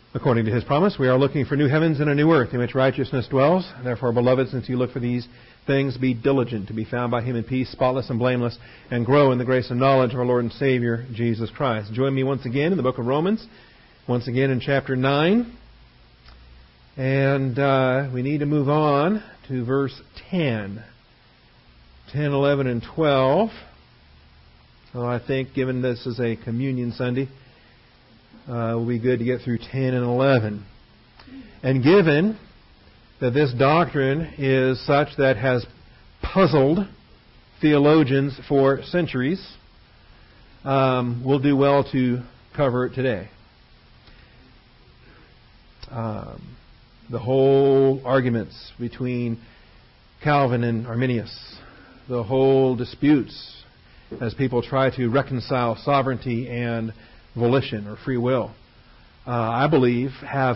According to His promise, we are looking for new heavens and a new earth in which righteousness dwells. Therefore, beloved, since you look for these things, be diligent to be found by Him in peace, spotless and blameless, and grow in the grace and knowledge of our Lord and Savior, Jesus Christ. Join me once again in the book of Romans, once again in chapter 9. And we need to move on to verse 10. 10, 11, and 12. So I think, given this is a communion Sunday, it will be good to get through 10 and 11. And given that this doctrine is such that has puzzled theologians for centuries, we'll do well to cover it today. The whole arguments between Calvin and Arminius, the whole disputes as people try to reconcile sovereignty and volition or free will, I believe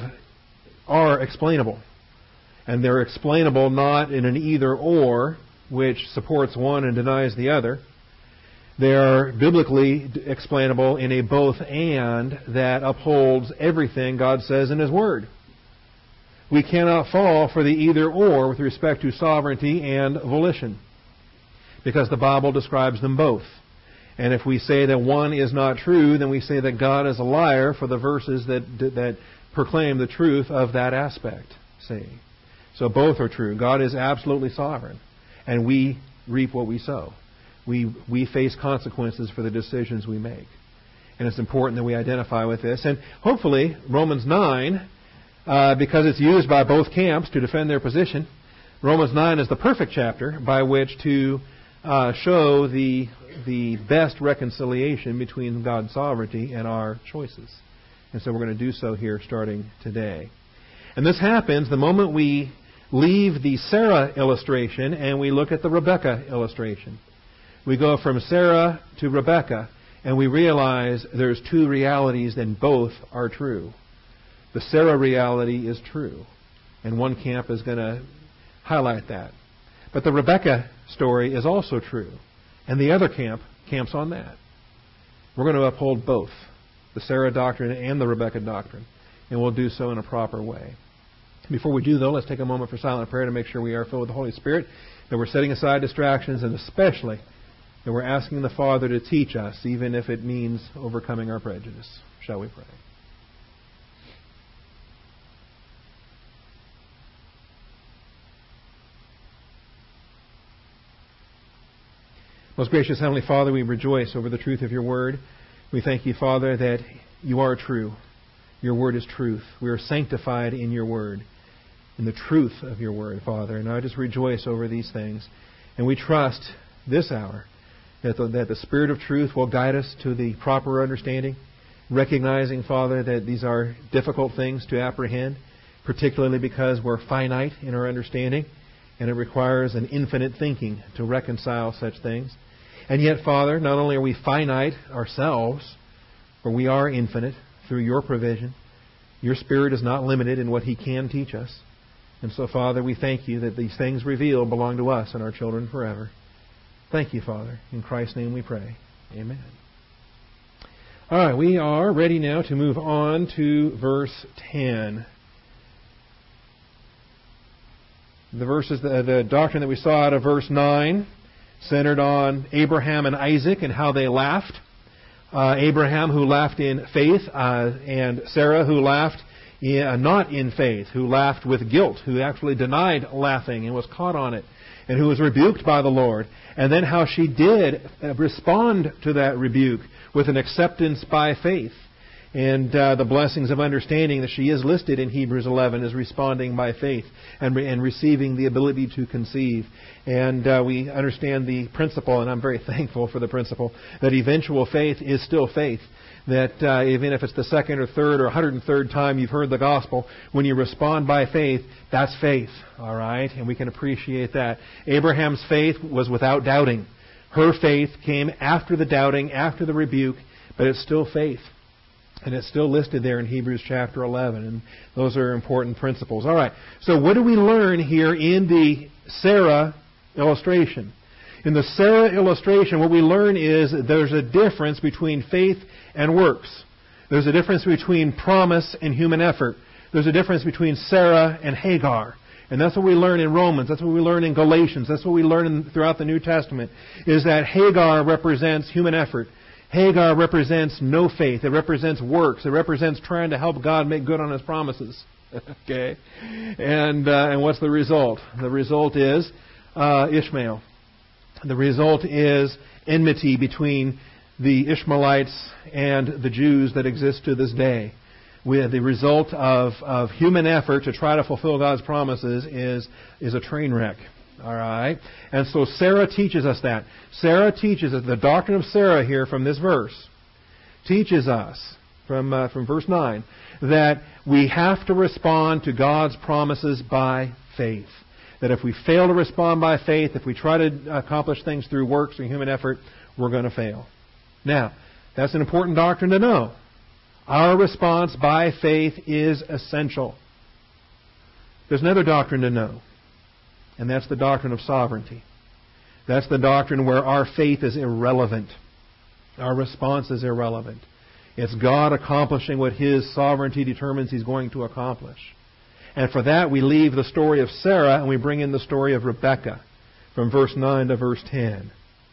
are explainable. And they're explainable not in an either-or, which supports one and denies the other. They are biblically explainable in a both-and that upholds everything God says in His Word. We cannot fall for the either-or with respect to sovereignty and volition, because the Bible describes them both. And if we say that one is not true, then we say that God is a liar for the verses that proclaim the truth of that aspect. See? So both are true. God is absolutely sovereign, and we reap what we sow. We face consequences for the decisions we make. And it's important that we identify with this. And hopefully, Romans 9, because it's used by both camps to defend their position, Romans 9 is the perfect chapter by which to show the best reconciliation between God's sovereignty and our choices. And so we're going to do so here starting today. And this happens the moment we leave the Sarah illustration and we look at the Rebecca illustration. We go from Sarah to Rebecca and we realize there's two realities and both are true. The Sarah reality is true, and one camp is going to highlight that. But the Rebecca story is also true, and the other camps on that. We're going to uphold both, the Sarah doctrine and the Rebecca doctrine, and we'll do so in a proper way. Before we do, though, let's take a moment for silent prayer to make sure we are filled with the Holy Spirit, that we're setting aside distractions, and especially that we're asking the Father to teach us, even if it means overcoming our prejudice. Shall we pray? Most gracious Heavenly Father, we rejoice over the truth of Your Word. We thank You, Father, that You are true. Your Word is truth. We are sanctified in Your Word, in the truth of Your Word, Father. And I just rejoice over these things. And we trust this hour that the Spirit of truth will guide us to the proper understanding, recognizing, Father, that these are difficult things to apprehend, particularly because we're finite in our understanding, and it requires an infinite thinking to reconcile such things. And yet, Father, not only are we finite ourselves, but we are infinite through Your provision. Your Spirit is not limited in what He can teach us. And so, Father, we thank You that these things revealed belong to us and our children forever. Thank You, Father. In Christ's name we pray. Amen. All right, we are ready now to move on to verse 10. The doctrine that we saw out of verse 9 centered on Abraham and Isaac and how they laughed. Abraham, who laughed in faith, and Sarah, who laughed not in faith, who laughed with guilt, who actually denied laughing and was caught on it, and who was rebuked by the Lord. And then how she did respond to that rebuke with an acceptance by faith. And the blessings of understanding that she is listed in Hebrews 11 as responding by faith and receiving the ability to conceive. And we understand the principle, and I'm very thankful for the principle, that eventual faith is still faith. That even if it's the second or third or 103rd time you've heard the gospel, when you respond by faith, that's faith. All right? And we can appreciate that. Abraham's faith was without doubting. Her faith came after the doubting, after the rebuke, but it's still faith. And it's still listed there in Hebrews chapter 11. And those are important principles. All right. So what do we learn here in the Sarah illustration? In the Sarah illustration, what we learn is there's a difference between faith and works. There's a difference between promise and human effort. There's a difference between Sarah and Hagar. And that's what we learn in Romans. That's what we learn in Galatians. That's what we learn throughout the New Testament, is that Hagar represents human effort. Hagar represents no faith. It represents works. It represents trying to help God make good on His promises. Okay? And what's the result? The result is Ishmael. The result is enmity between the Ishmaelites and the Jews that exist to this day. The result of human effort to try to fulfill God's promises is a train wreck. All right? And so Sarah teaches us that. Sarah teaches us, the doctrine of Sarah here from this verse teaches us, from verse 9, that we have to respond to God's promises by faith. That if we fail to respond by faith, if we try to accomplish things through works or human effort, we're going to fail. Now, that's an important doctrine to know. Our response by faith is essential. There's another doctrine to know, and that's the doctrine of sovereignty. That's the doctrine where our faith is irrelevant. Our response is irrelevant. It's God accomplishing what His sovereignty determines He's going to accomplish. And for that, we leave the story of Sarah and we bring in the story of Rebekah from verse 9 to verse 10.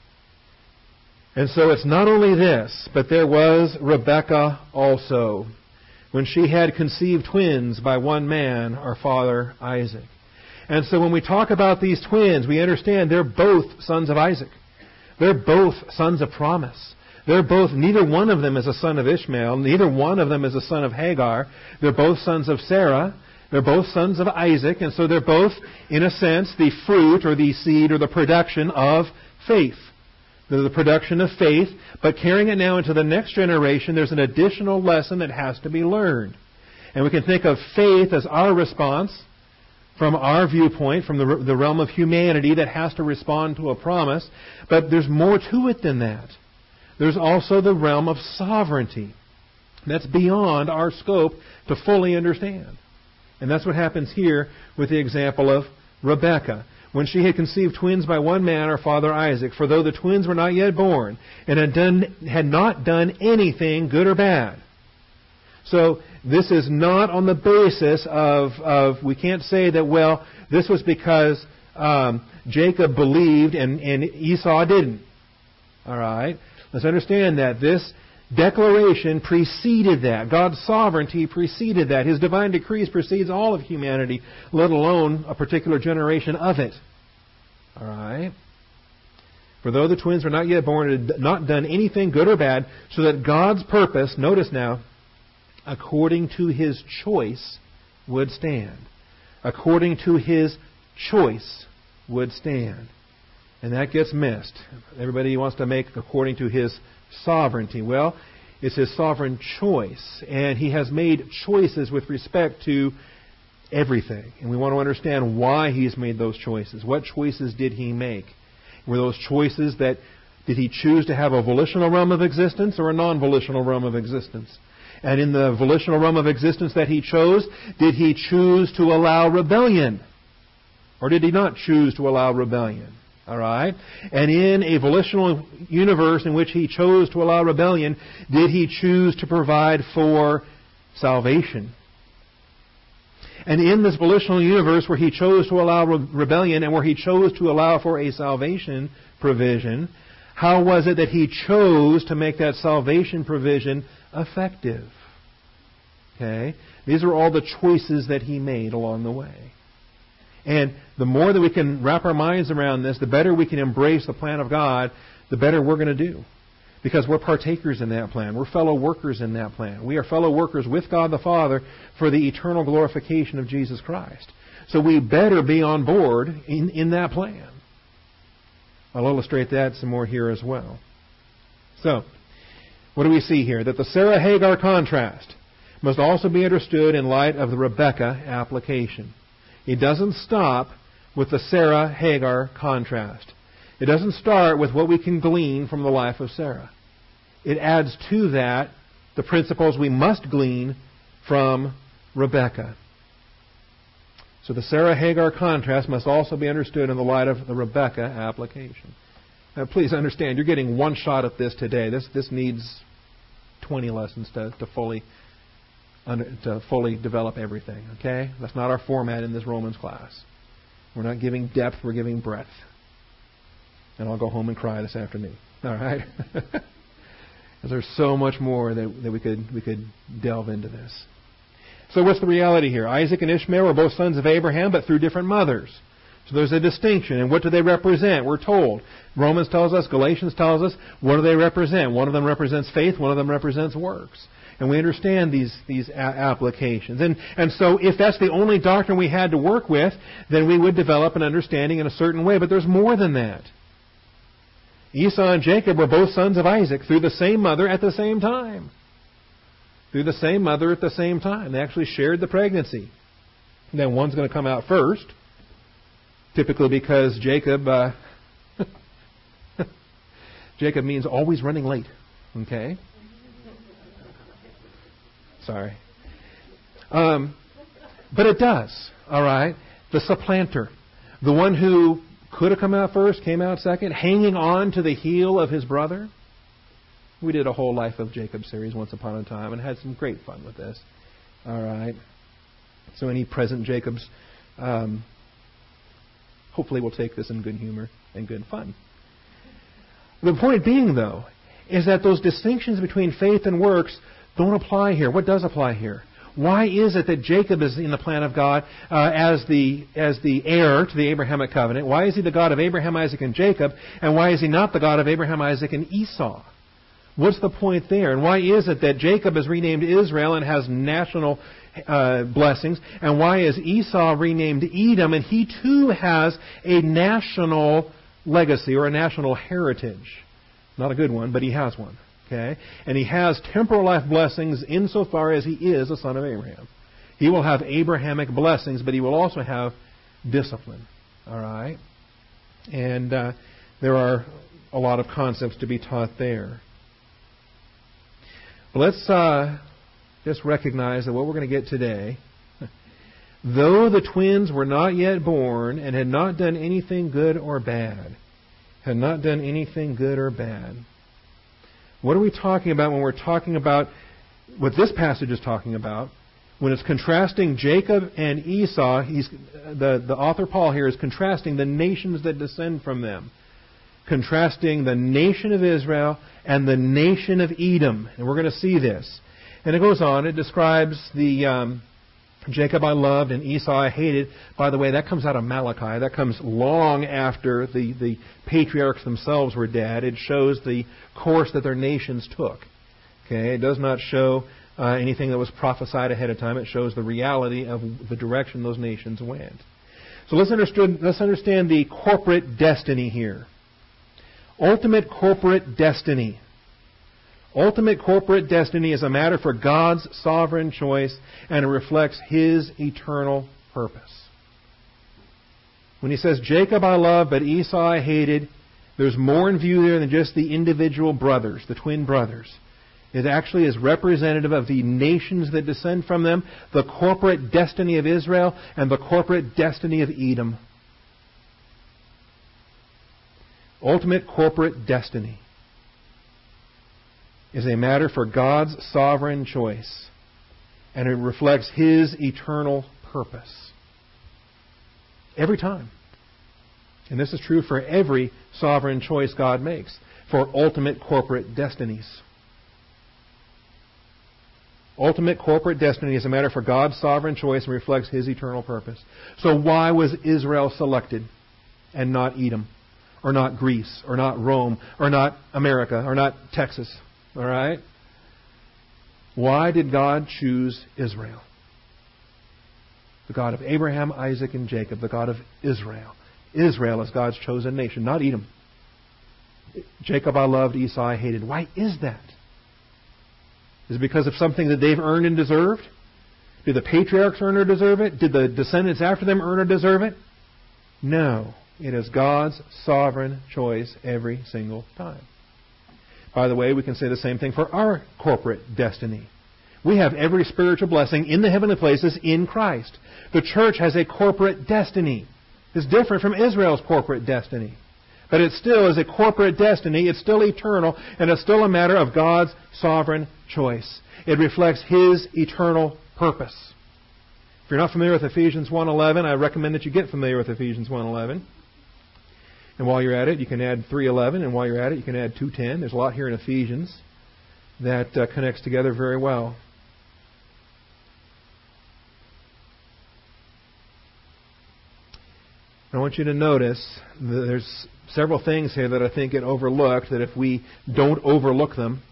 And so it's not only this, but there was Rebekah also, when she had conceived twins by one man, our father Isaac. And so when we talk about these twins, we understand they're both sons of Isaac. They're both sons of promise. Neither one of them is a son of Ishmael. Neither one of them is a son of Hagar. They're both sons of Sarah. They're both sons of Isaac. And so they're both, in a sense, the fruit or the seed or the production of faith. The production of faith, but carrying it now into the next generation, there's an additional lesson that has to be learned. And we can think of faith as our response from our viewpoint, from the realm of humanity that has to respond to a promise. But there's more to it than that. There's also the realm of sovereignty. That's beyond our scope to fully understand. And that's what happens here with the example of Rebekah. When she had conceived twins by one man, our father Isaac, for though the twins were not yet born, and had not done anything good or bad. So this is not on the basis of we can't say that, well, this was because Jacob believed and Esau didn't. All right? Let's understand that this declaration preceded that. God's sovereignty preceded that. His divine decrees precedes all of humanity, let alone a particular generation of it. All right? For though the twins were not yet born and had not done anything good or bad, so that God's purpose, notice now, according to His choice, would stand. According to His choice would stand. And that gets missed. Everybody wants to make according to His sovereignty. Well, it's His sovereign choice. And He has made choices with respect to everything. And we want to understand why He's made those choices. What choices did He make? Were those choices that, did He choose to have a volitional realm of existence or a non-volitional realm of existence? And in the volitional realm of existence that He chose, did He choose to allow rebellion? Or did He not choose to allow rebellion? All right? And in a volitional universe in which He chose to allow rebellion, did He choose to provide for salvation? And in this volitional universe where He chose to allow rebellion and where He chose to allow for a salvation provision, how was it that He chose to make that salvation provision effective? Okay? These are all the choices that He made along the way. And the more that we can wrap our minds around this, the better we can embrace the plan of God, the better we're going to do. Because we're partakers in that plan. We're fellow workers in that plan. We are fellow workers with God the Father for the eternal glorification of Jesus Christ. So we better be on board in that plan. I'll illustrate that some more here as well. So, what do we see here? That the Sarah-Hagar contrast must also be understood in light of the Rebekah application. It doesn't stop with the Sarah-Hagar contrast. It doesn't start with what we can glean from the life of Sarah. It adds to that the principles we must glean from Rebekah. So the Sarah-Hagar contrast must also be understood in the light of the Rebekah application. Now please understand, you're getting one shot at this today. This needs 20 lessons to fully develop everything. Okay? That's not our format in this Romans class. We're not giving depth, we're giving breadth. And I'll go home and cry this afternoon. All right? There's so much more that we could delve into this. So what's the reality here? Isaac and Ishmael were both sons of Abraham, but through different mothers. So there's a distinction. And what do they represent? We're told. Romans tells us, Galatians tells us, what do they represent? One of them represents faith, one of them represents works. And we understand these applications. And so if that's the only doctrine we had to work with, then we would develop an understanding in a certain way. But there's more than that. Esau and Jacob were both sons of Isaac through the same mother at the same time. Through the same mother at the same time. They actually shared the pregnancy. And then one's going to come out first, typically because Jacob means always running late. Okay? Sorry. But it does. All right? The supplanter. The one who could have come out first, came out second, hanging on to the heel of his brother. We did a whole Life of Jacob series once upon a time and had some great fun with this. All right. So any present Jacobs hopefully will take this in good humor and good fun. The point being, though, is that those distinctions between faith and works don't apply here. What does apply here? Why is it that Jacob is in the plan of God as the heir to the Abrahamic covenant? Why is he the God of Abraham, Isaac, and Jacob? And why is he not the God of Abraham, Isaac, and Esau? What's the point there? And why is it that Jacob is renamed Israel and has national blessings? And why is Esau renamed Edom and he too has a national legacy or a national heritage? Not a good one, but he has one. Okay? And he has temporal life blessings insofar as he is a son of Abraham. He will have Abrahamic blessings, but he will also have discipline. All right? And there are a lot of concepts to be taught there. But let's just recognize that what we're going to get today, though the twins were not yet born and had not done anything good or bad, what are we talking about when we're talking about what this passage is talking about? When it's contrasting Jacob and Esau, the author Paul here is contrasting the nations that descend from them. Contrasting the nation of Israel and the nation of Edom. And we're going to see this. And it goes on. It describes the Jacob I loved and Esau I hated. By the way, that comes out of Malachi. That comes long after the patriarchs themselves were dead. It shows the course that their nations took. Okay, it does not show anything that was prophesied ahead of time. It shows the reality of the direction those nations went. So let's understand the corporate destiny here. Ultimate corporate destiny. Ultimate corporate destiny is a matter for God's sovereign choice, and it reflects His eternal purpose. When He says, Jacob I loved, but Esau I hated, there's more in view there than just the individual brothers, the twin brothers. It actually is representative of the nations that descend from them, the corporate destiny of Israel, and the corporate destiny of Edom. Ultimate corporate destiny is a matter for God's sovereign choice, and it reflects His eternal purpose. Every time. And this is true for every sovereign choice God makes, for ultimate corporate destinies. Ultimate corporate destiny is a matter for God's sovereign choice and reflects His eternal purpose. So why was Israel selected and not Edom? Or not Greece, or not Rome, or not America, or not Texas. All right? Why did God choose Israel? The God of Abraham, Isaac, and Jacob, the God of Israel. Israel is God's chosen nation, not Edom. Jacob I loved, Esau I hated. Why is that? Is it because of something that they've earned and deserved? Did the patriarchs earn or deserve it? Did the descendants after them earn or deserve it? No. It is God's sovereign choice every single time. By the way, we can say the same thing for our corporate destiny. We have every spiritual blessing in the heavenly places in Christ. The church has a corporate destiny. It's different from Israel's corporate destiny. But it still is a corporate destiny. It's still eternal, and it's still a matter of God's sovereign choice. It reflects His eternal purpose. If you're not familiar with Ephesians 1:11, I recommend that you get familiar with Ephesians 1:11. And while you're at it, you can add 3:11, and while you're at it, you can add 2:10. There's a lot here in Ephesians that connects together very well. I want you to notice that there's several things here that I think get overlooked, that if we don't overlook them,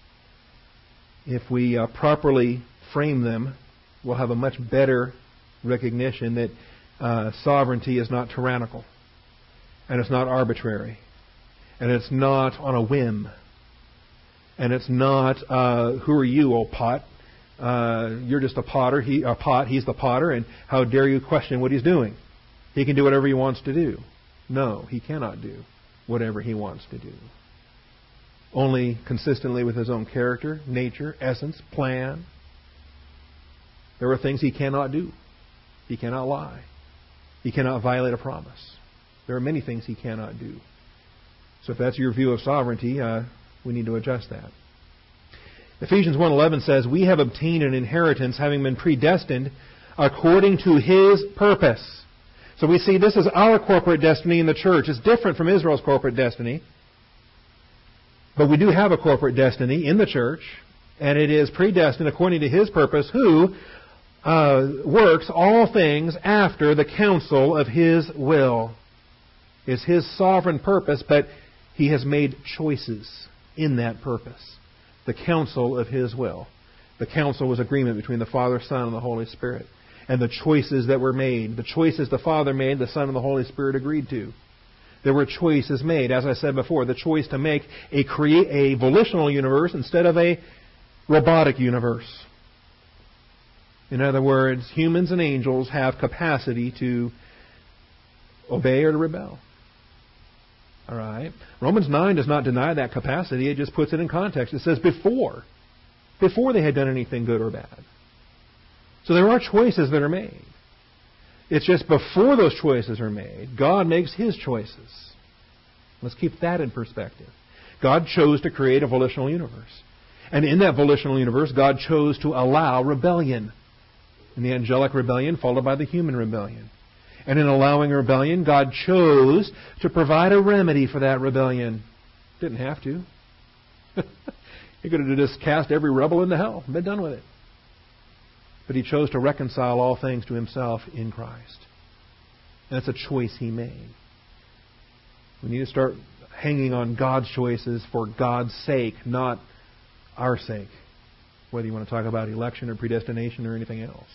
if we properly frame them, we'll have a much better recognition that sovereignty is not tyrannical, and it's not arbitrary, and it's not on a whim, and it's not, who are you, old pot? You're just a potter, he's the potter, and how dare you question what he's doing? He can do whatever he wants to do. No, he cannot do whatever he wants to do. Only consistently with his own character, nature, essence, plan. There are things he cannot do. He cannot lie. He cannot violate a promise. There are many things he cannot do. So if that's your view of sovereignty, we need to adjust that. Ephesians 1:11 says, "We have obtained an inheritance, having been predestined according to His purpose." So we see this is our corporate destiny in the church. It's different from Israel's corporate destiny. But we do have a corporate destiny in the church, and it is predestined according to His purpose, who works all things after the counsel of His will. It's His sovereign purpose, but He has made choices in that purpose. The counsel of His will. The counsel was agreement between the Father, Son, and the Holy Spirit. And the choices that were made, the choices the Father made, the Son and the Holy Spirit agreed to. There were choices made, as I said before, the choice to make a volitional universe instead of a robotic universe. In other words, humans and angels have capacity to obey or to rebel. All right. Romans 9 does not deny that capacity. It just puts it in context. It says before they had done anything good or bad. So there are choices that are made. It's just before those choices are made, God makes His choices. Let's keep that in perspective. God chose to create a volitional universe. And in that volitional universe, God chose to allow rebellion. In the angelic rebellion, followed by the human rebellion. And in allowing rebellion, God chose to provide a remedy for that rebellion. Didn't have to. He could have just cast every rebel into hell and been done with it. But He chose to reconcile all things to Himself in Christ. And that's a choice He made. We need to start hanging on God's choices for God's sake, not our sake. Whether you want to talk about election or predestination or anything else.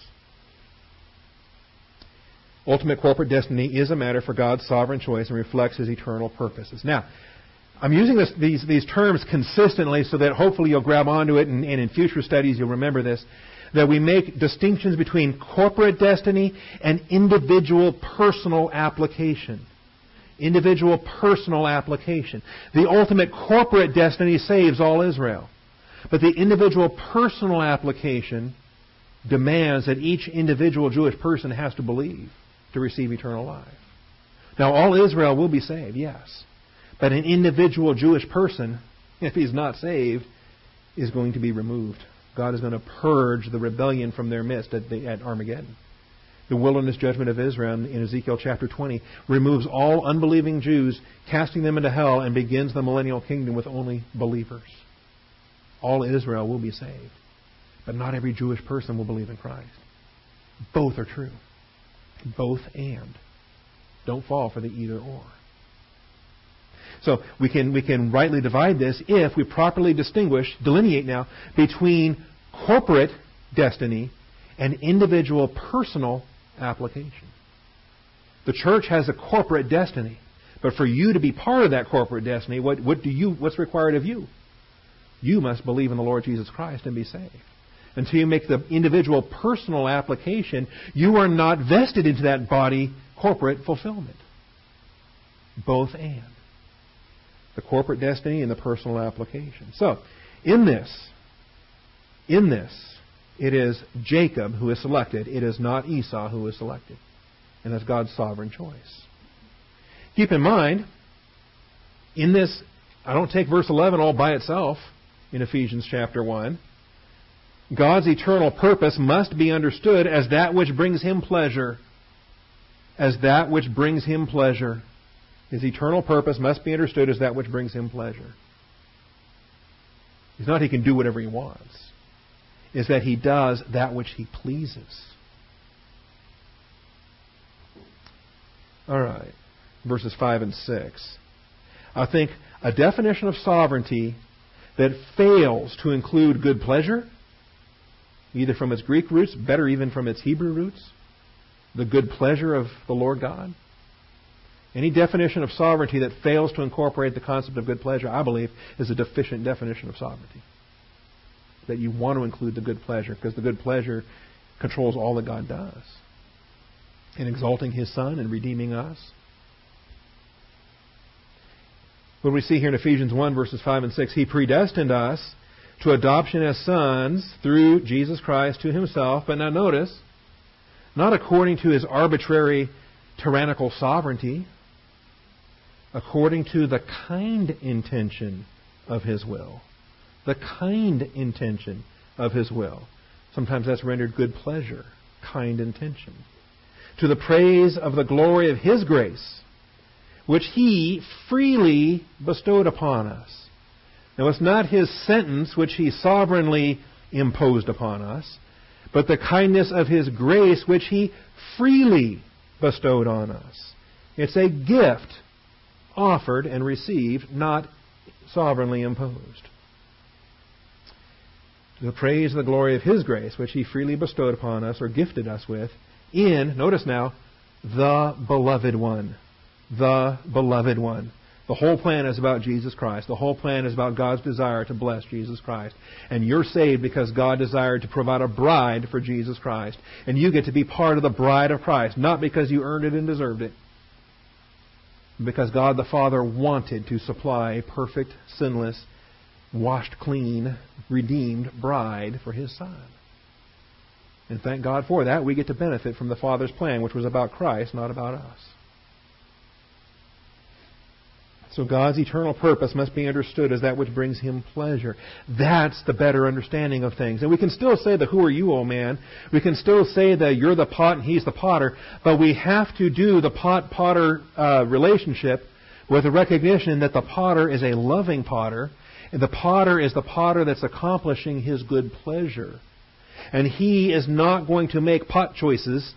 Ultimate corporate destiny is a matter for God's sovereign choice and reflects His eternal purposes. Now, I'm using these terms consistently so that hopefully you'll grab onto it, and in future studies you'll remember this. That we make distinctions between corporate destiny and individual personal application. Individual personal application. The ultimate corporate destiny saves all Israel. But the individual personal application demands that each individual Jewish person has to believe to receive eternal life. Now, all Israel will be saved, yes. But an individual Jewish person, if he's not saved, is going to be removed. God is going to purge the rebellion from their midst at Armageddon. The wilderness judgment of Israel in Ezekiel chapter 20 removes all unbelieving Jews, casting them into hell, and begins the millennial kingdom with only believers. All Israel will be saved. But not every Jewish person will believe in Christ. Both are true. Both and. Don't fall for the either or. So we can rightly divide this if we properly delineate now between corporate destiny and individual personal application. The church has a corporate destiny, but for you to be part of that corporate destiny, what's required of you? You must believe in the Lord Jesus Christ and be saved. Until you make the individual personal application, you are not vested into that body corporate fulfillment. Both and. The corporate destiny and the personal application. So, in this, it is Jacob who is selected. It is not Esau who is selected. And that's God's sovereign choice. Keep in mind in this, I don't take verse 11 all by itself in Ephesians chapter 1. God's eternal purpose must be understood as that which brings Him pleasure. As that which brings Him pleasure. His eternal purpose must be understood as that which brings Him pleasure. It's not He can do whatever He wants. It's that He does that which He pleases. All right. Verses 5 and 6. I think a definition of sovereignty that fails to include good pleasure, either from its Greek roots, better even from its Hebrew roots, the good pleasure of the Lord God. Any definition of sovereignty that fails to incorporate the concept of good pleasure, I believe, is a deficient definition of sovereignty. That you want to include the good pleasure, because the good pleasure controls all that God does. In exalting His Son and redeeming us. What we see here in Ephesians 1, verses 5 and 6, He predestined us to adoption as sons through Jesus Christ to Himself. But now notice, not according to His arbitrary, tyrannical sovereignty, according to the kind intention of His will. The kind intention of His will. Sometimes that's rendered good pleasure, kind intention. To the praise of the glory of His grace, which He freely bestowed upon us. Now, it's not His sentence which He sovereignly imposed upon us, but the kindness of His grace which He freely bestowed on us. It's a gift offered and received, not sovereignly imposed. To the praise of the glory of His grace, which He freely bestowed upon us, or gifted us with, in, notice now, the Beloved One. The Beloved One. The whole plan is about Jesus Christ. The whole plan is about God's desire to bless Jesus Christ. And you're saved because God desired to provide a bride for Jesus Christ. And you get to be part of the bride of Christ, not because you earned it and deserved it, because God the Father wanted to supply a perfect, sinless, washed clean, redeemed bride for His Son. And thank God for that. We get to benefit from the Father's plan, which was about Christ, not about us. So God's eternal purpose must be understood as that which brings Him pleasure. That's the better understanding of things. And we can still say the who are you, O man? We can still say that you're the pot and He's the potter. But we have to do the pot-potter relationship with a recognition that the potter is a loving potter. And the potter is the potter that's accomplishing His good pleasure. And He is not going to make pot choices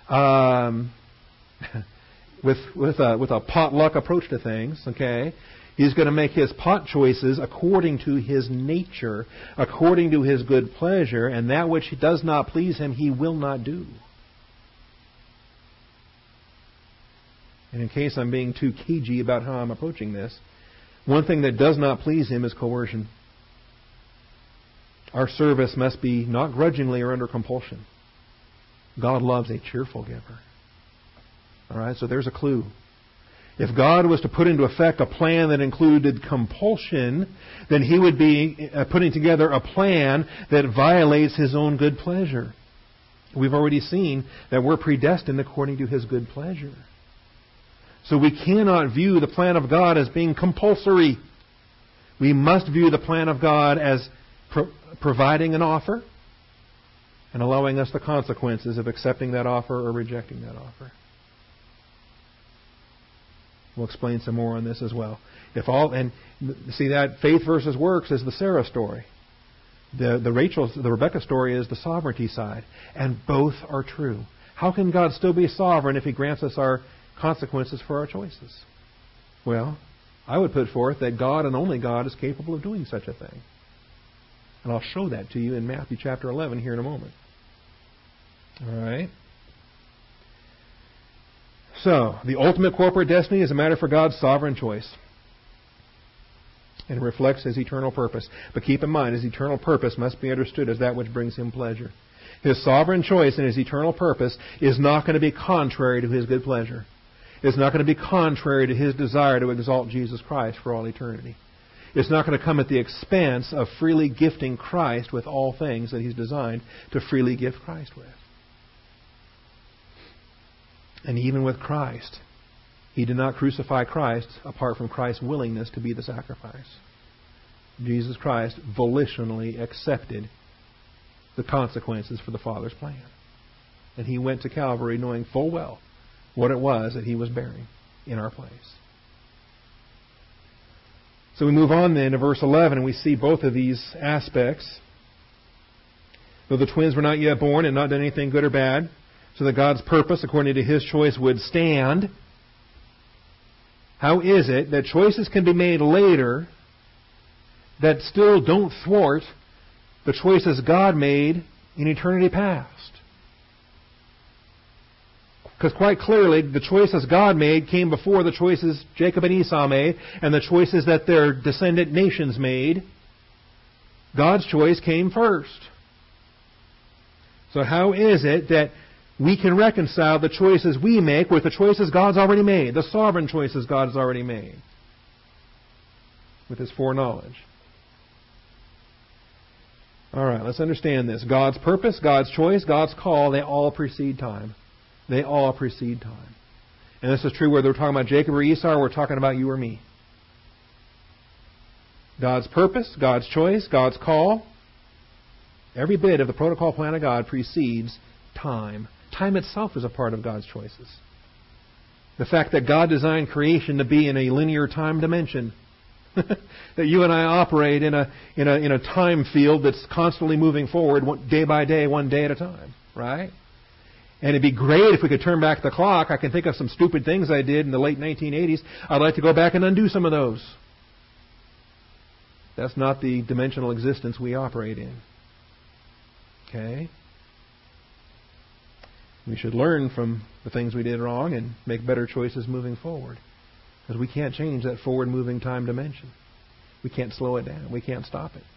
with a potluck approach to things, okay? He's going to make His pot choices according to His nature, according to His good pleasure, and that which does not please Him, He will not do. And in case I'm being too cagey about how I'm approaching this, one thing that does not please Him is coercion. Our service must be not grudgingly or under compulsion. God loves a cheerful giver. All right, so there's a clue. If God was to put into effect a plan that included compulsion, then He would be putting together a plan that violates His own good pleasure. We've already seen that we're predestined according to His good pleasure. So we cannot view the plan of God as being compulsory. We must view the plan of God as providing an offer and allowing us the consequences of accepting that offer or rejecting that offer. We'll explain some more on this as well. See that faith versus works is the Sarah story. The Rebecca story is the sovereignty side, and both are true. How can God still be sovereign if He grants us our consequences for our choices? Well, I would put forth that God and only God is capable of doing such a thing. And I'll show that to you in Matthew chapter 11 here in a moment. All right. So, the ultimate corporate destiny is a matter for God's sovereign choice. And it reflects His eternal purpose. But keep in mind, His eternal purpose must be understood as that which brings Him pleasure. His sovereign choice and His eternal purpose is not going to be contrary to His good pleasure. It's not going to be contrary to His desire to exalt Jesus Christ for all eternity. It's not going to come at the expense of freely gifting Christ with all things that He's designed to freely gift Christ with. And even with Christ, He did not crucify Christ apart from Christ's willingness to be the sacrifice. Jesus Christ volitionally accepted the consequences for the Father's plan. And He went to Calvary knowing full well what it was that He was bearing in our place. So we move on then to verse 11, and we see both of these aspects. Though the twins were not yet born and not done anything good or bad, so that God's purpose, according to His choice, would stand, how is it that choices can be made later that still don't thwart the choices God made in eternity past? Because quite clearly, the choices God made came before the choices Jacob and Esau made, and the choices that their descendant nations made. God's choice came first. So how is it that we can reconcile the choices we make with the choices God's already made, the sovereign choices God's already made, with His foreknowledge? All right, let's understand this. God's purpose, God's choice, God's call, they all precede time. They all precede time. And this is true whether we're talking about Jacob or Esau or we're talking about you or me. God's purpose, God's choice, God's call, every bit of the protocol plan of God precedes time. Time itself is a part of God's choices. The fact that God designed creation to be in a linear time dimension, that you and I operate in a time field that's constantly moving forward day by day, one day at a time, right? And it'd be great if we could turn back the clock. I can think of some stupid things I did in the late 1980s. I'd like to go back and undo some of those. That's not the dimensional existence we operate in. Okay? We should learn from the things we did wrong and make better choices moving forward. Because we can't change that forward-moving time dimension. We can't slow it down. We can't stop it.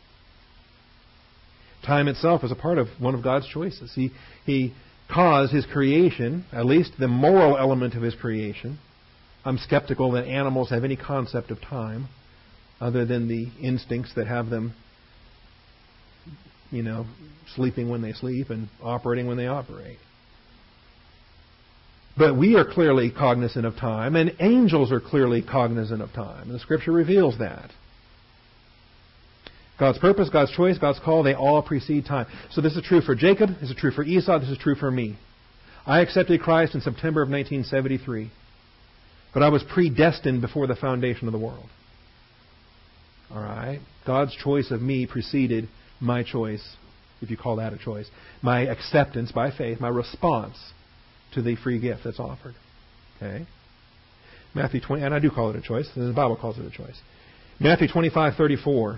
Time itself is a part of one of God's choices. He caused His creation, at least the moral element of His creation. I'm skeptical that animals have any concept of time other than the instincts that have them, sleeping when they sleep and operating when they operate. But we are clearly cognizant of time, and angels are clearly cognizant of time. And the Scripture reveals that. God's purpose, God's choice, God's call, they all precede time. So this is true for Jacob, this is true for Esau, this is true for me. I accepted Christ in September of 1973. But I was predestined before the foundation of the world. All right? God's choice of me preceded my choice, if you call that a choice. My acceptance by faith, my response to the free gift that's offered. Okay? Matthew 20, and I do call it a choice, and the Bible calls it a choice. Matthew 25:34.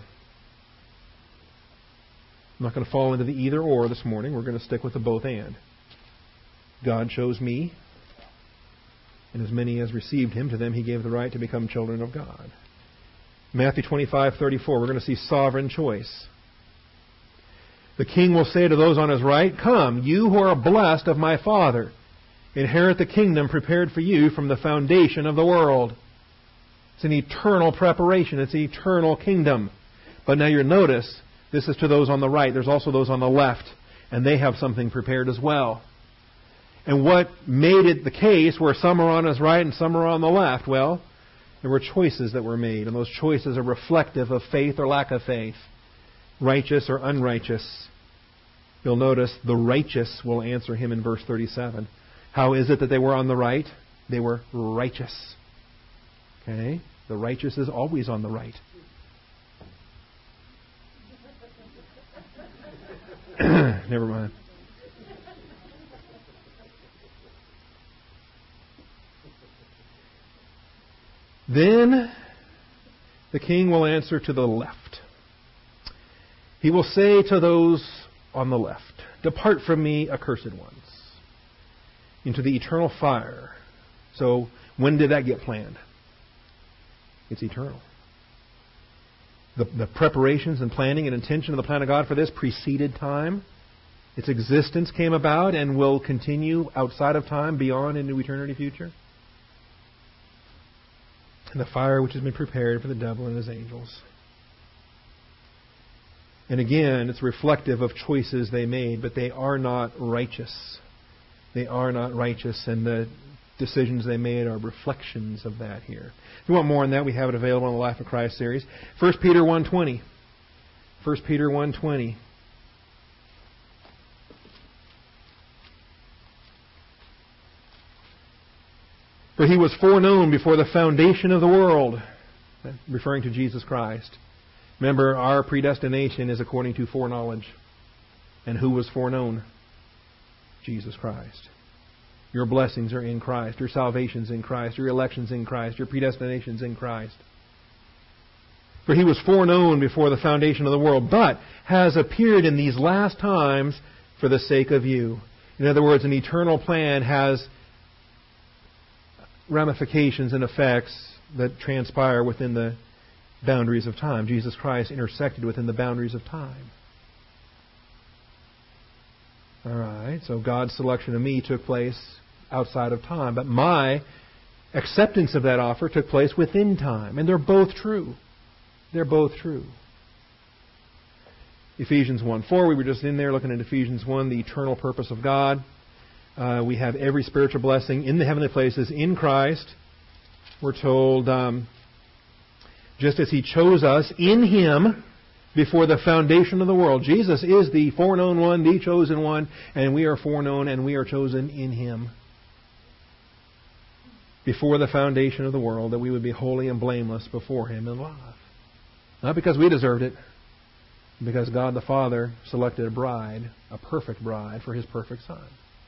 I'm not going to fall into the either or this morning. We're going to stick with the both and. God chose me, and as many as received Him, to them He gave the right to become children of God. Matthew 25:34, we're going to see sovereign choice. The king will say to those on his right, "Come, you who are blessed of my Father, inherit the kingdom prepared for you from the foundation of the world." It's an eternal preparation. It's an eternal kingdom. But now you'll notice, this is to those on the right. There's also those on the left, and they have something prepared as well. And what made it the case where some are on his right and some are on the left? Well, there were choices that were made, and those choices are reflective of faith or lack of faith, righteous or unrighteous. You'll notice the righteous will answer him in verse 37. How is it that they were on the right? They were righteous. Okay? The righteous is always on the right. Never mind. Then the king will answer to the left. He will say to those on the left, "Depart from me, accursed ones, into the eternal fire." So when did that get planned? It's eternal. The preparations and planning and intention of the plan of God for this preceded time. Its existence came about and will continue outside of time, beyond into eternity future. And the fire which has been prepared for the devil and his angels. And again, it's reflective of choices they made, but they are not righteous. They are not righteous. And the decisions they made are reflections of that here. If you want more on that, we have it available in the Life of Christ series. 1 Peter 1:20. 1 Peter 1:20. For he was foreknown before the foundation of the world, referring to Jesus Christ. Remember, our predestination is according to foreknowledge. And who was foreknown? Jesus Christ. Your blessings are in Christ. Your salvation's in Christ. Your election's in Christ. Your predestination's in Christ. For he was foreknown before the foundation of the world, but has appeared in these last times for the sake of you. In other words, an eternal plan has ramifications and effects that transpire within the boundaries of time. Jesus Christ intersected within the boundaries of time. All right, so God's selection of me took place outside of time, but my acceptance of that offer took place within time, and they're both true. They're both true. Ephesians 1:4, we were just in there looking at Ephesians 1, the eternal purpose of God. We have every spiritual blessing in the heavenly places in Christ. We're told, just as He chose us in Him before the foundation of the world. Jesus is the foreknown one, the chosen one, and we are foreknown and we are chosen in Him before the foundation of the world, that we would be holy and blameless before Him in love. Not because we deserved it, because God the Father selected a bride, a perfect bride, for His perfect Son.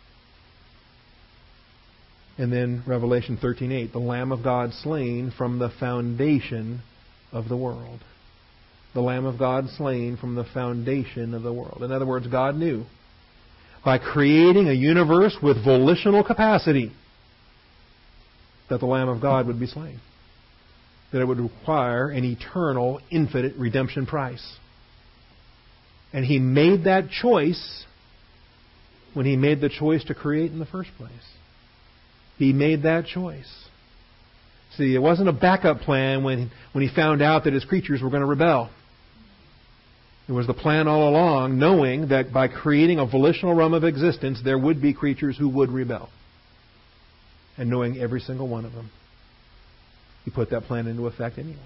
And then Revelation 13:8, the Lamb of God slain from the foundation of the world. The Lamb of God slain from the foundation of the world. In other words, God knew, by creating a universe with volitional capacity, that the Lamb of God would be slain. That it would require an eternal, infinite redemption price. And He made that choice when He made the choice to create in the first place. He made that choice. See, it wasn't a backup plan when He found out that His creatures were going to rebel. It was the plan all along, knowing that by creating a volitional realm of existence, there would be creatures who would rebel. And knowing every single one of them, He put that plan into effect anyway.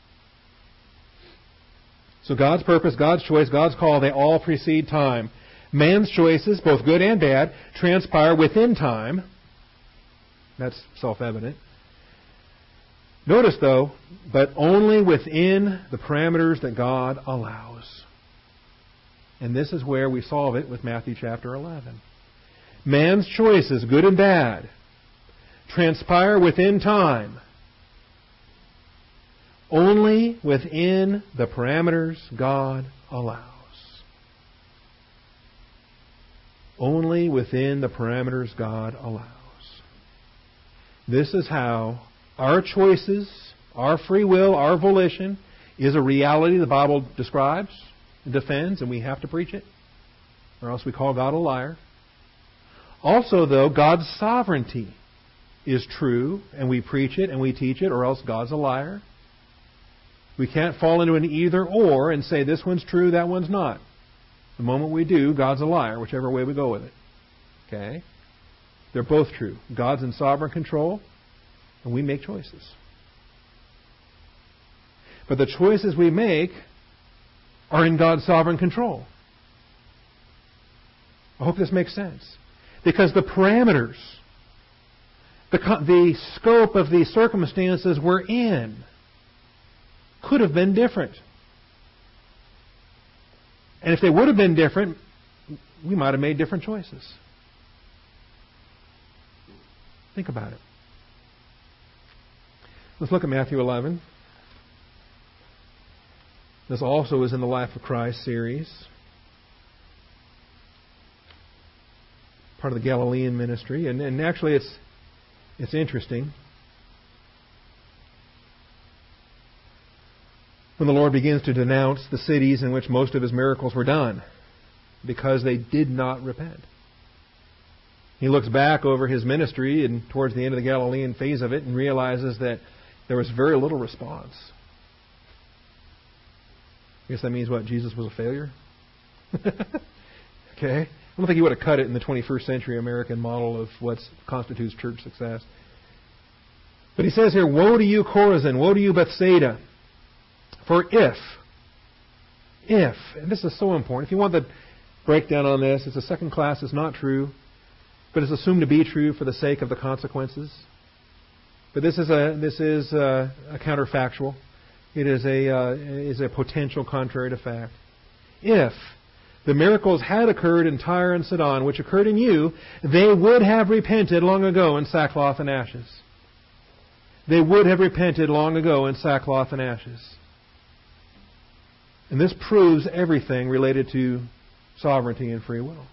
So God's purpose, God's choice, God's call, they all precede time. Man's choices, both good and bad, transpire within time. That's self-evident. Notice, though, but only within the parameters that God allows. And this is where we solve it with Matthew chapter 11. Man's choices, good and bad, transpire within time. Only within the parameters God allows. Only within the parameters God allows. This is how our choices, our free will, our volition is a reality the Bible describes and defends, and we have to preach it, or else we call God a liar. Also, though, God's sovereignty is true, and we preach it and we teach it, or else God's a liar. We can't fall into an either-or and say this one's true, that one's not. The moment we do, God's a liar, whichever way we go with it. Okay? They're both true. God's in sovereign control, and we make choices. But the choices we make are in God's sovereign control. I hope this makes sense. Because the parameters, the scope of the circumstances we're in could have been different. And if they would have been different, we might have made different choices. Think about it. Let's look at Matthew 11. This also is in the Life of Christ series. Part of the Galilean ministry. And actually it's interesting. When the Lord begins to denounce the cities in which most of His miracles were done, because they did not repent. He looks back over His ministry and towards the end of the Galilean phase of it and realizes that there was very little response. I guess that means what? Jesus was a failure? Okay? I don't think he would have cut it in the 21st century American model of what constitutes church success. But he says here, woe to you, Chorazin, woe to you, Bethsaida. For if, and this is so important, if you want the breakdown on this, it's a second class, it's not true, but it's assumed to be true for the sake of the consequences. But this is a counterfactual. It is a potential contrary to fact. If the miracles had occurred in Tyre and Sidon, which occurred in you, they would have repented long ago in sackcloth and ashes. They would have repented long ago in sackcloth and ashes. And this proves everything related to sovereignty and free will.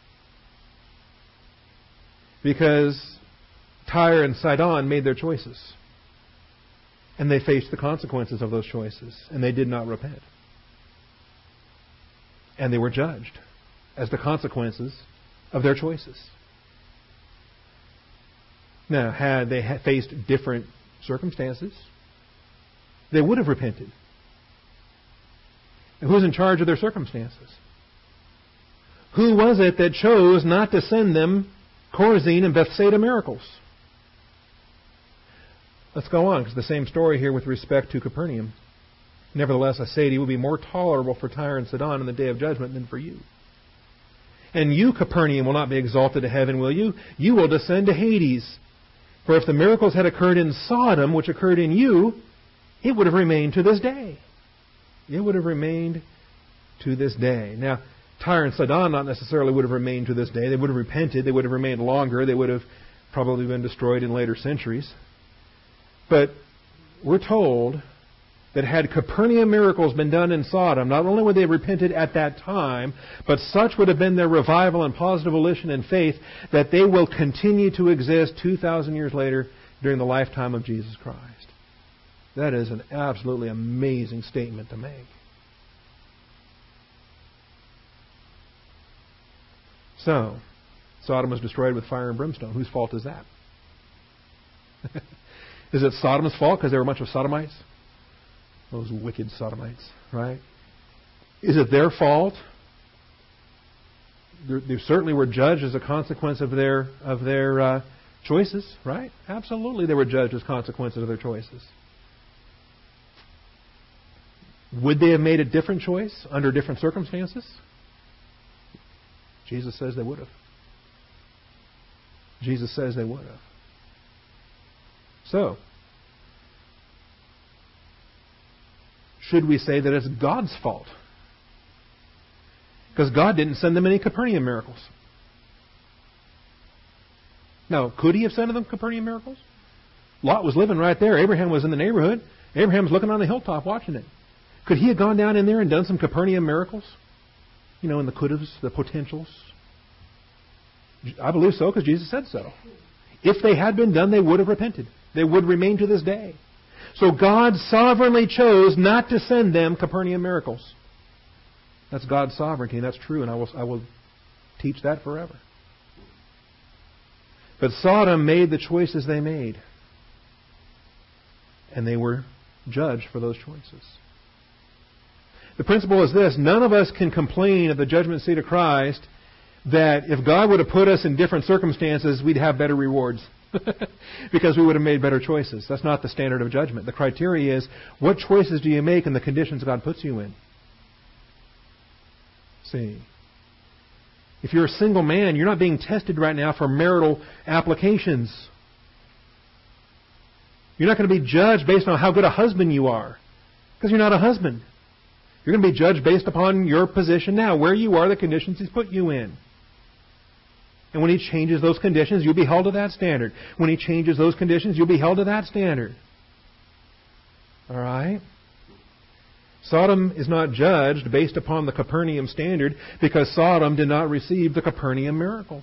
Because Tyre and Sidon made their choices. And they faced the consequences of those choices. And they did not repent. And they were judged as the consequences of their choices. Now, had they faced different circumstances, they would have repented. And who's in charge of their circumstances? Who was it that chose not to send them Chorazin and Bethsaida miracles? Let's go on, because the same story here with respect to Capernaum. Nevertheless, I say to you, it will be more tolerable for Tyre and Sidon in the day of judgment than for you. And you, Capernaum, will not be exalted to heaven, will you? You will descend to Hades. For if the miracles had occurred in Sodom, which occurred in you, it would have remained to this day. It would have remained to this day. Now, Tyre and Sidon not necessarily would have remained to this day. They would have repented. They would have remained longer. They would have probably been destroyed in later centuries. But we're told that had Capernaum miracles been done in Sodom, not only would they have repented at that time, but such would have been their revival and positive volition and faith that they will continue to exist 2,000 years later during the lifetime of Jesus Christ. That is an absolutely amazing statement to make. So, Sodom was destroyed with fire and brimstone. Whose fault is that? Is it Sodom's fault because they were a bunch of sodomites? Those wicked sodomites, right? Is it their fault? They certainly were judged as a consequence of their choices, right? Absolutely, they were judged as consequences of their choices. Would they have made a different choice under different circumstances? Jesus says they would have. Jesus says they would have. So, should we say that it's God's fault? Because God didn't send them any Capernaum miracles. Now, could He have sent them Capernaum miracles? Lot was living right there. Abraham was in the neighborhood. Abraham was looking on the hilltop watching it. Could he have gone down in there and done some Capernaum miracles? You know, in the could-haves, the potentials? I believe so, because Jesus said so. If they had been done, they would have repented. They would remain to this day. So God sovereignly chose not to send them Capernaum miracles. That's God's sovereignty, and that's true, and I will teach that forever. But Sodom made the choices they made. And they were judged for those choices. The principle is this: none of us can complain at the judgment seat of Christ that if God would have put us in different circumstances, we'd have better rewards. Because we would have made better choices. That's not the standard of judgment. The criteria is, what choices do you make in the conditions God puts you in? See, if you're a single man, you're not being tested right now for marital applications. You're not going to be judged based on how good a husband you are, because you're not a husband. You're going to be judged based upon your position now, where you are, the conditions He's put you in. And when He changes those conditions, you'll be held to that standard. When He changes those conditions, you'll be held to that standard. All right? Sodom is not judged based upon the Capernaum standard because Sodom did not receive the Capernaum miracles.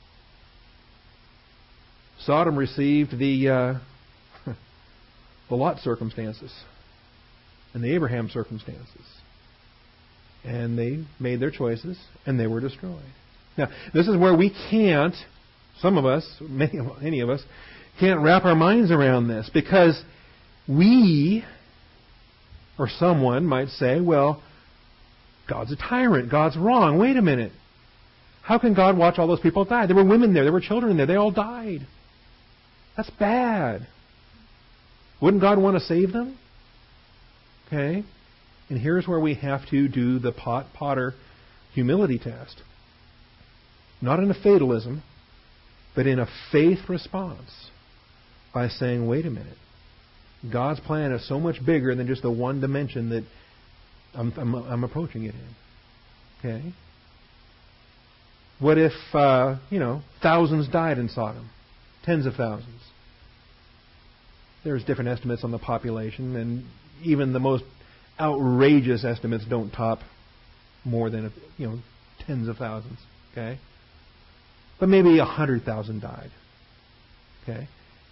Sodom received the Lot circumstances and the Abraham circumstances. And they made their choices, and they were destroyed. Now, this is where we can't, some of us, many of us, can't wrap our minds around this, because we, or someone might say, well, God's a tyrant, God's wrong. Wait a minute. How can God watch all those people die? There were women there. There were children there. They all died. That's bad. Wouldn't God want to save them? Okay? And here's where we have to do the Potter humility test. Not in a fatalism, but in a faith response. By saying, wait a minute. God's plan is so much bigger than just the one dimension that I'm approaching it in. Okay? What if, thousands died in Sodom? Tens of thousands. There's different estimates on the population, and even the most outrageous estimates don't top more than, tens of thousands. Okay? But maybe 100,000 died. Okay?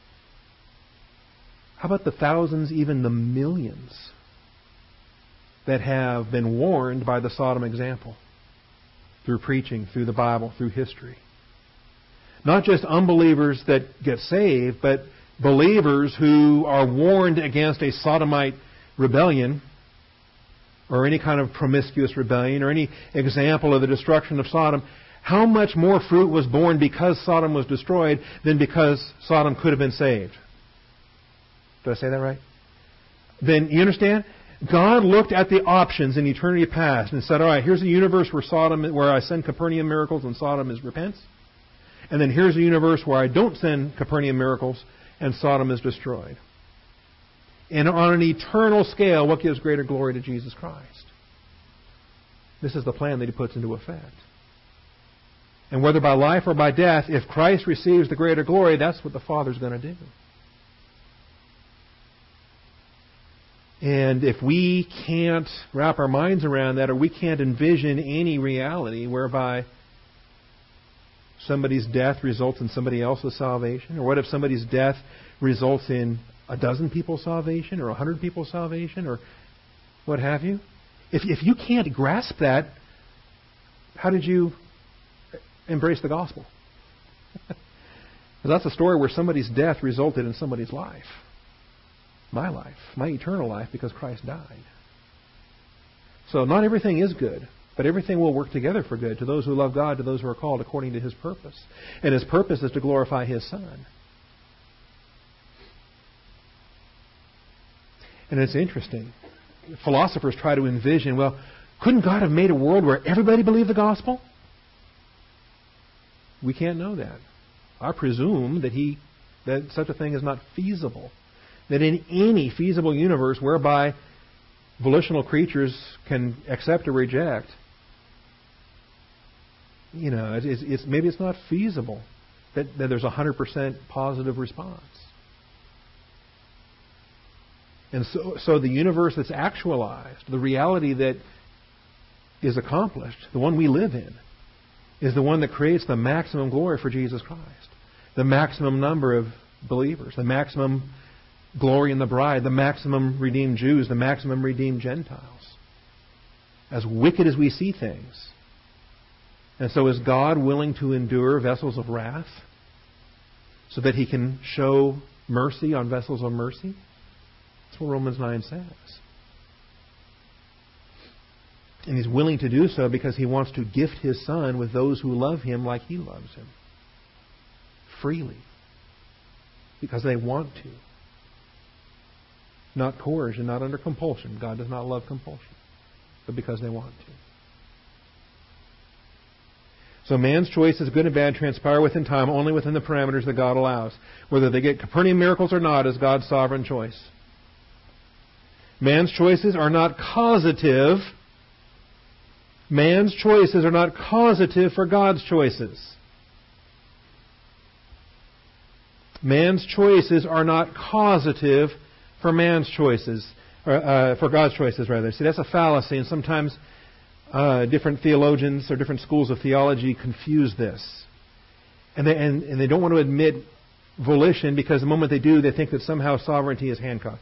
How about the thousands, even the millions, that have been warned by the Sodom example? Through preaching, through the Bible, through history. Not just unbelievers that get saved, but believers who are warned against a sodomite rebellion, or any kind of promiscuous rebellion, or any example of the destruction of Sodom. How much more fruit was born because Sodom was destroyed than because Sodom could have been saved? Did I say that right? Then, you understand? God looked at the options in eternity past and said, all right, here's a universe where I send Capernaum miracles and Sodom repents. And then here's a universe where I don't send Capernaum miracles and Sodom is destroyed. And on an eternal scale, what gives greater glory to Jesus Christ? This is the plan that He puts into effect. And whether by life or by death, if Christ receives the greater glory, that's what the Father's going to do. And if we can't wrap our minds around that, or we can't envision any reality whereby somebody's death results in somebody else's salvation, or what if somebody's death results in 12 people's salvation, or 100 people's salvation, or what have you? If you can't grasp that, how did you embrace the gospel? Because that's a story where somebody's death resulted in somebody's life. My life, my eternal life, because Christ died. So not everything is good, but everything will work together for good to those who love God, to those who are called according to His purpose. And His purpose is to glorify His Son. And it's interesting. Philosophers try to envision, well, couldn't God have made a world where everybody believed the gospel? We can't know that. I presume that such a thing is not feasible. That in any feasible universe whereby volitional creatures can accept or reject, maybe it's not feasible that there's 100% positive response. And so the universe that's actualized, the reality that is accomplished, the one we live in, is the one that creates the maximum glory for Jesus Christ. The maximum number of believers, the maximum glory in the bride, the maximum redeemed Jews, the maximum redeemed Gentiles. As wicked as we see things. And so is God willing to endure vessels of wrath so that He can show mercy on vessels of mercy? That's what Romans 9 says. And He's willing to do so because He wants to gift His Son with those who love Him like He loves Him. Freely. Because they want to. Not coercion, not under compulsion. God does not love compulsion. But because they want to. So man's choices, good and bad, transpire within time, only within the parameters that God allows. Whether they get Capernaum miracles or not is God's sovereign choice. Man's choices are not causative. Man's choices are not causative for God's choices. Man's choices are not causative for man's choices, or for God's choices, rather. See, that's a fallacy, and sometimes different theologians or different schools of theology confuse this. And they don't want to admit volition because the moment they do, they think that somehow sovereignty is handcuffed.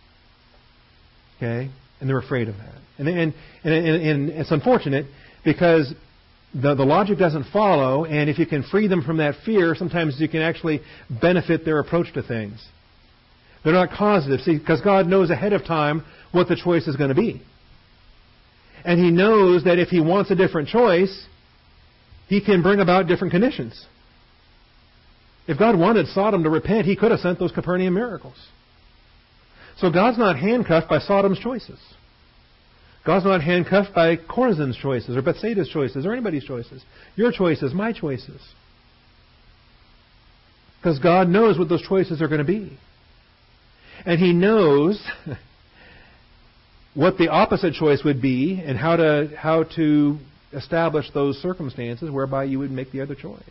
Okay? And they're afraid of that. And it's unfortunate because the logic doesn't follow, and if you can free them from that fear, sometimes you can actually benefit their approach to things. They're not causative. See, because God knows ahead of time what the choice is going to be. And He knows that if He wants a different choice, He can bring about different conditions. If God wanted Sodom to repent, He could have sent those Capernaum miracles. So God's not handcuffed by Sodom's choices. God's not handcuffed by Chorazin's choices or Bethsaida's choices or anybody's choices. Your choices, my choices. Because God knows what those choices are going to be. And He knows what the opposite choice would be and how to establish those circumstances whereby you would make the other choice.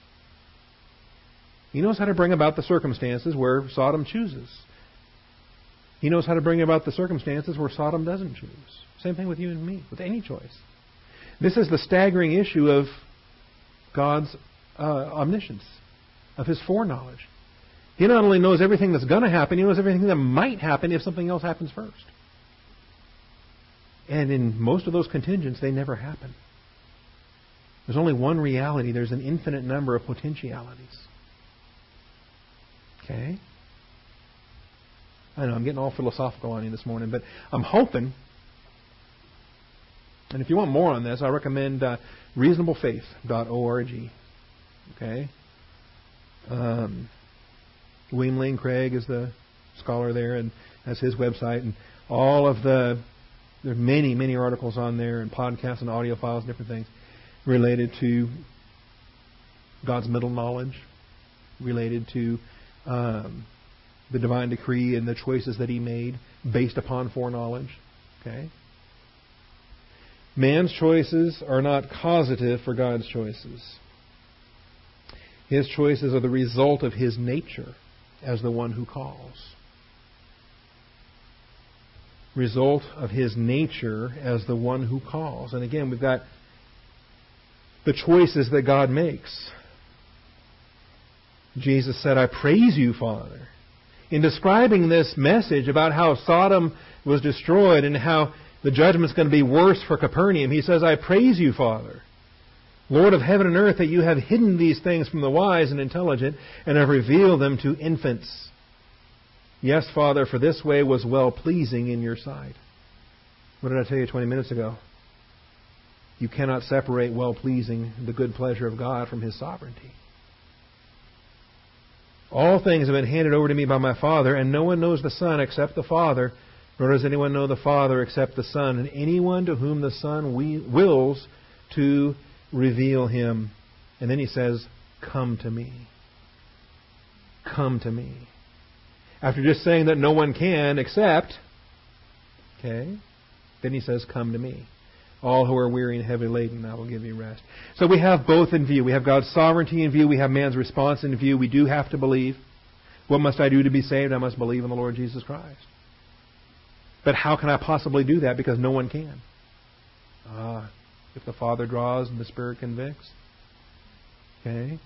He knows how to bring about the circumstances where Sodom chooses. He knows how to bring about the circumstances where Sodom doesn't choose. Same thing with you and me, with any choice. This is the staggering issue of God's omniscience, of His foreknowledge. He not only knows everything that's going to happen, He knows everything that might happen if something else happens first. And in most of those contingents, they never happen. There's only one reality. There's an infinite number of potentialities. Okay? I know I'm getting all philosophical on you this morning, but I'm hoping, and if you want more on this, I recommend reasonablefaith.org. Okay? William Lane Craig is the scholar there, and that's his website, and all of there are many, many articles on there, and podcasts and audio files, different things related to God's middle knowledge, related to the divine decree and the choices that He made based upon foreknowledge. Okay? Man's choices are not causative for God's choices. His choices are the result of His nature as the one who calls. Result of His nature as the one who calls. And again, we've got the choices that God makes. Jesus said, I praise you, Father. In describing this message about how Sodom was destroyed and how the judgment's going to be worse for Capernaum, He says, I praise you, Father, Lord of heaven and earth, that you have hidden these things from the wise and intelligent and have revealed them to infants. Yes, Father, for this way was well-pleasing in your sight. What did I tell you 20 minutes ago? You cannot separate well-pleasing, the good pleasure of God, from His sovereignty. All things have been handed over to me by my Father, and no one knows the Son except the Father, nor does anyone know the Father except the Son, and anyone to whom the Son wills to reveal Him. And then He says, come to me. Come to me. After just saying that no one can except, okay, then He says, come to me. All who are weary and heavy laden, I will give you rest. So we have both in view. We have God's sovereignty in view. We have man's response in view. We do have to believe. What must I do to be saved? I must believe in the Lord Jesus Christ. But how can I possibly do that? Because no one can. If the Father draws and the Spirit convicts. Okay?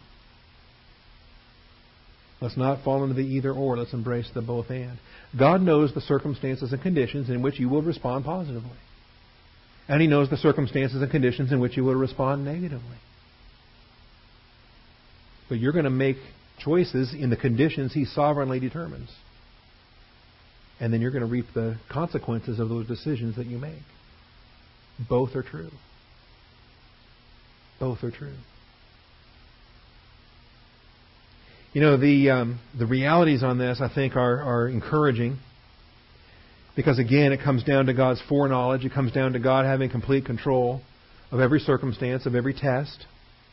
Let's not fall into the either or. Let's embrace the both and. God knows the circumstances and conditions in which you will respond positively. And He knows the circumstances and conditions in which you will respond negatively. But you're going to make choices in the conditions He sovereignly determines. And then you're going to reap the consequences of those decisions that you make. Both are true. Both are true. You know, the realities on this, I think, are encouraging. Because again, it comes down to God's foreknowledge. It comes down to God having complete control of every circumstance, of every test.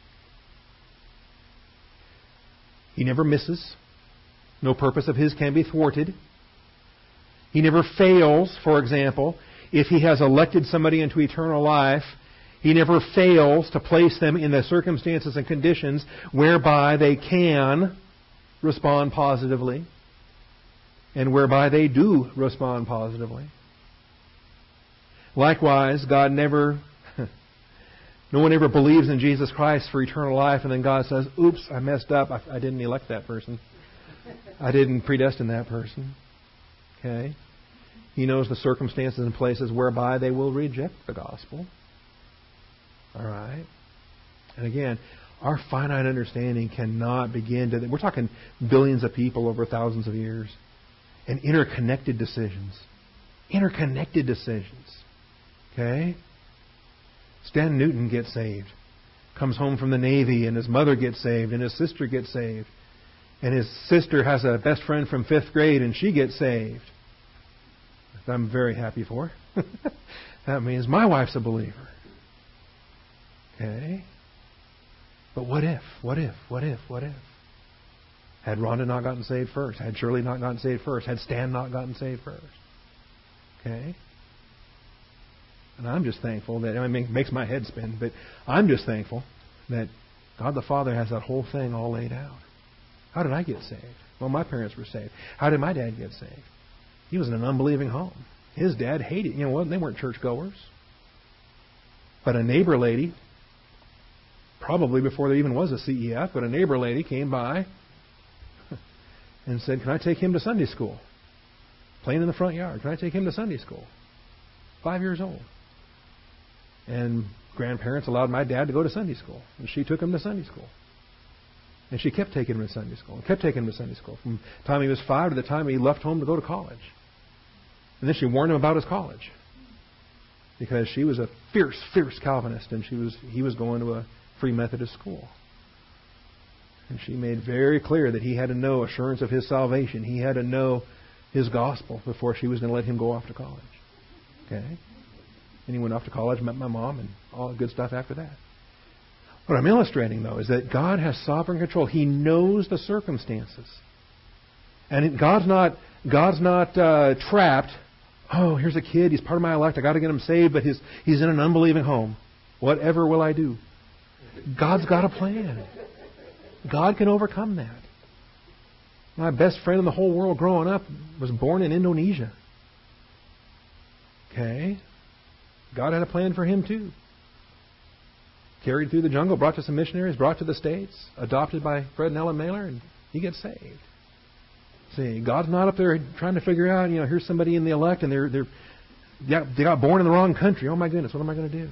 He never misses. No purpose of His can be thwarted. He never fails, for example. If He has elected somebody into eternal life, He never fails to place them in the circumstances and conditions whereby they can respond positively. And whereby they do respond positively. Likewise, God never, no one ever believes in Jesus Christ for eternal life, and then God says, oops, I messed up. I didn't elect that person. I didn't predestine that person. Okay? He knows the circumstances and places whereby they will reject the gospel. All right? And again, our finite understanding cannot begin to... We're talking billions of people over thousands of years. And interconnected decisions. Interconnected decisions. Okay? Stan Newton gets saved. comes home from the Navy, and his mother gets saved, and his sister gets saved. And his sister has a best friend from 5th grade, and she gets saved. I'm very happy for her. That means my wife's a believer. Okay? But what if? Had Rhonda not gotten saved first? Had Shirley not gotten saved first? Had Stan not gotten saved first? Okay? And I'm just thankful that, it makes my head spin, but I'm just thankful that God the Father has that whole thing all laid out. How did I get saved? Well, my parents were saved. How did my dad get saved? He was in an unbelieving home. His dad hated, they weren't churchgoers. But a neighbor lady, probably before there even was a CEF, but a neighbor lady came by and said, "Can I take him to Sunday school?" Playing in the front yard. "Can I take him to Sunday school?" 5 years old. And grandparents allowed my dad to go to Sunday school. And she took him to Sunday school. And she kept taking him to Sunday school. And kept taking him to Sunday school. From the time he was 5 to the time he left home to go to college. And then she warned him about his college. Because she was a fierce Calvinist. And he was going to a Free Methodist school. And she made very clear that he had to know assurance of his salvation. He had to know his gospel before she was going to let him go off to college. Okay? And he went off to college, met my mom, and all the good stuff after that. What I'm illustrating, though, is that God has sovereign control. He knows the circumstances. And God's not trapped. "Oh, here's a kid. He's part of my elect. I got to get him saved, but he's in an unbelieving home. Whatever will I do?" God's got a plan. God can overcome that. My best friend in the whole world growing up was born in Indonesia. Okay? God had a plan for him too. Carried through the jungle, brought to some missionaries, brought to the States, adopted by Fred and Ellen Mailer, and he gets saved. See, God's not up there trying to figure out, here's somebody in the elect and they got born in the wrong country. Oh my goodness, what am I going to do?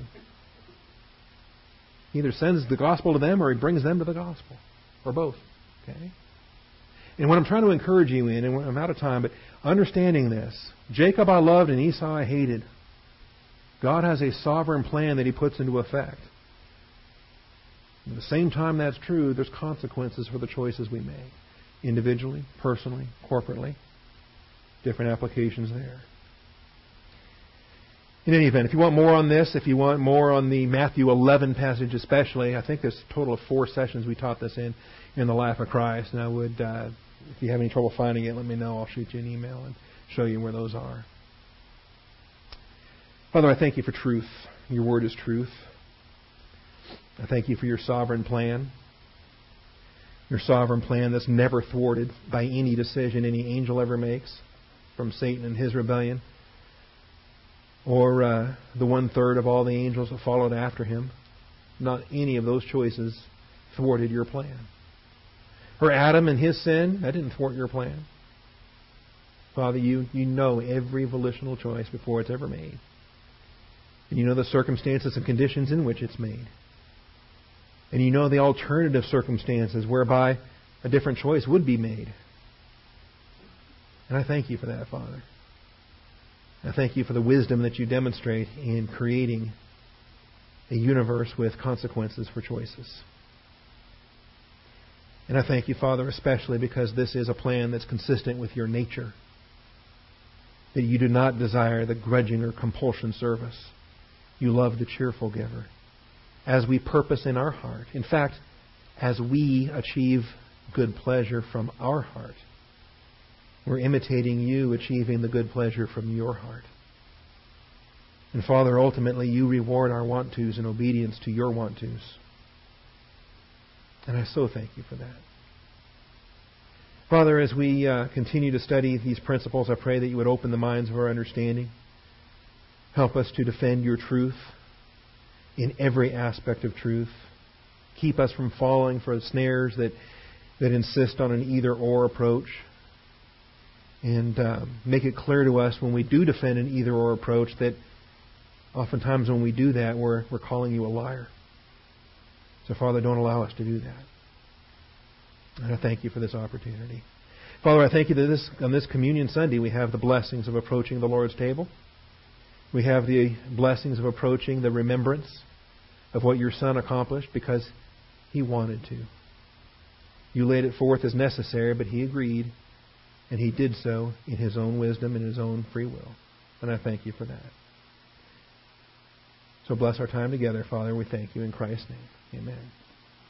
He either sends the gospel to them or he brings them to the gospel. Or both. Okay? And what I'm trying to encourage you in, and I'm out of time, but understanding this, Jacob I loved and Esau I hated. God has a sovereign plan that He puts into effect. At the same time that's true, there's consequences for the choices we make. Individually, personally, corporately. Different applications there. In any event, if you want more on this, if you want more on the Matthew 11 passage especially, I think there's a total of 4 sessions we taught this in the Life of Christ. And I would, if you have any trouble finding it, let me know. I'll shoot you an email and show you where those are. Father, I thank You for truth. Your word is truth. I thank You for Your sovereign plan. Your sovereign plan that's never thwarted by any decision any angel ever makes from Satan and his rebellion, or the 1/3 of all the angels that followed after him. Not any of those choices thwarted Your plan. Or Adam and his sin, that didn't thwart Your plan. Father, you know every volitional choice before it's ever made. And You know the circumstances and conditions in which it's made. And You know the alternative circumstances whereby a different choice would be made. And I thank You for that, Father. I thank You for the wisdom that You demonstrate in creating a universe with consequences for choices. And I thank You, Father, especially because this is a plan that's consistent with Your nature. That You do not desire the grudging or compulsion service. You love the cheerful giver. As we purpose in our heart. In fact, as we achieve good pleasure from our heart, we're imitating You achieving the good pleasure from Your heart. And Father, ultimately You reward our want-tos in obedience to Your want-tos. And I so thank You for that. Father, as we continue to study these principles, I pray that You would open the minds of our understanding. Help us to defend Your truth in every aspect of truth. Keep us from falling for snares that insist on an either-or approach. And make it clear to us when we do defend an either-or approach that oftentimes when we do that, we're calling You a liar. So, Father, don't allow us to do that. And I thank You for this opportunity. Father, I thank You that on this Communion Sunday we have the blessings of approaching the Lord's table. We have the blessings of approaching the remembrance of what your Son accomplished because He wanted to. You laid it forth as necessary, but He agreed, and He did so in His own wisdom and His own free will. And I thank You for that. So bless our time together, Father. We thank You in Christ's name. Amen.